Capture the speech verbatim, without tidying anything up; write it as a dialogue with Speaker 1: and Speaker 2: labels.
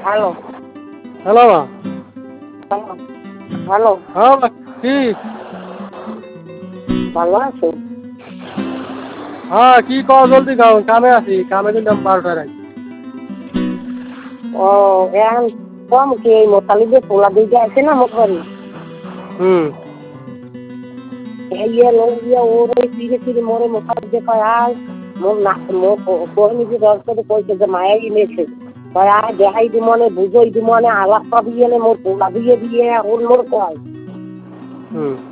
Speaker 1: Hello
Speaker 2: hello মা।
Speaker 1: Hello
Speaker 2: হ্যাঁ মা, কি?
Speaker 1: ভালো আছো?
Speaker 2: হ্যাঁ কি কও জলদি কও, কামে আছি, কামে কিন্তু বারোটায় রাখি।
Speaker 1: ও এখন কম কি এই মোতালিবে পোলা দিকে আছে না মোটবাড়ি
Speaker 2: হুম
Speaker 1: এই ইয়ে লোক ইয়ে ওর ওই ফিরে ফিরে মোরে মোতালিব দেখায় আর মোর না মোর কোন নিজে দর্শকে কইছে যে মায়াই নেছে কয় আর দেখাই দি মনে বুঝই দি মনে আলাপ পাবি এনে মোর পোলা দিয়ে দিয়ে ওর মোর কয়
Speaker 2: হুম